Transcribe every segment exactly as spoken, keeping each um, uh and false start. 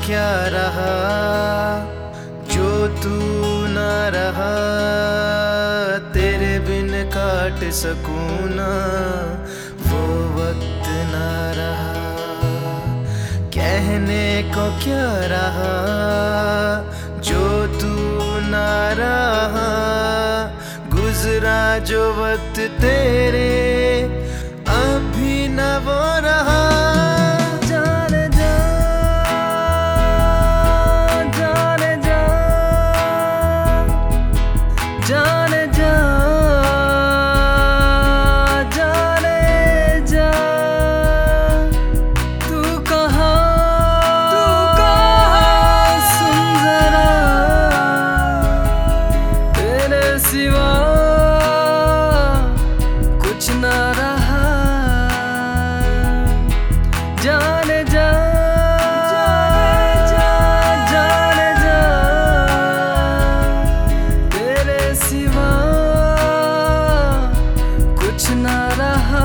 क्या रहा जो तू ना रहा, तेरे बिन काट सकूं ना वो वक्त ना रहा। कहने को क्या रहा जो तू ना रहा, गुजरा जो वक्त तेरे अभी न वो रहा। सिवा कुछ ना रहा, जाने जा जाने जा तेरे सिवा कुछ ना रहा।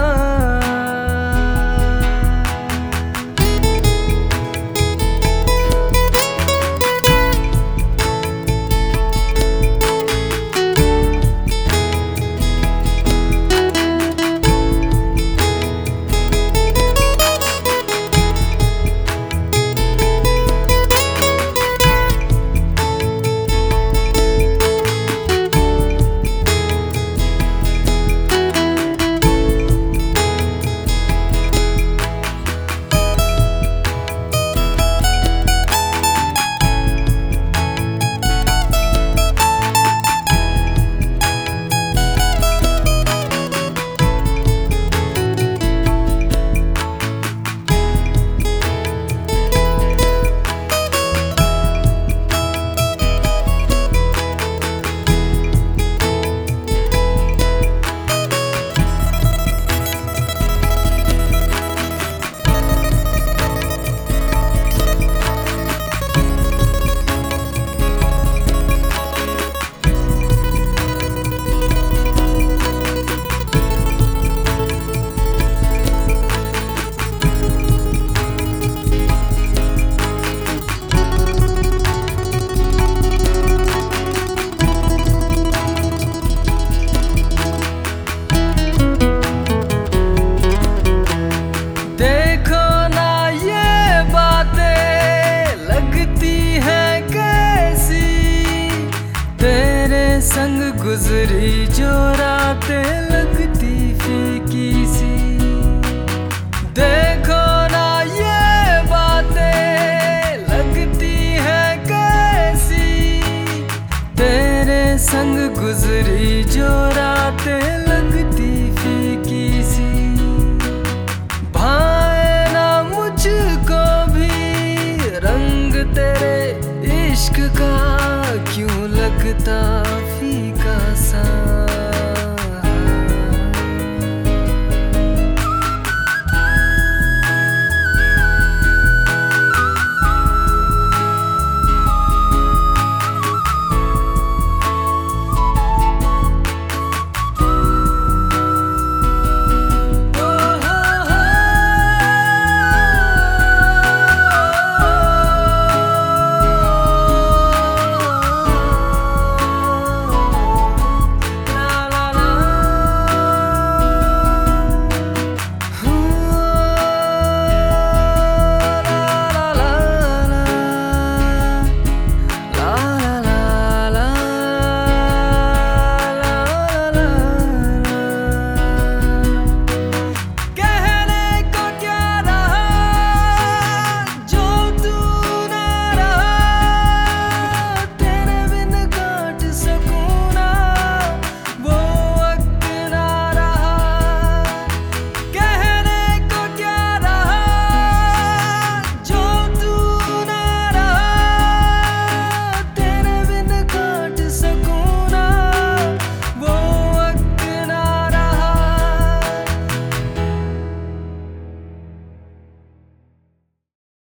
संग गुजरी जो रातें लगती फीकी सी, देखो ना ये बातें लगती हैं कैसी। तेरे संग गुजरी जो रातें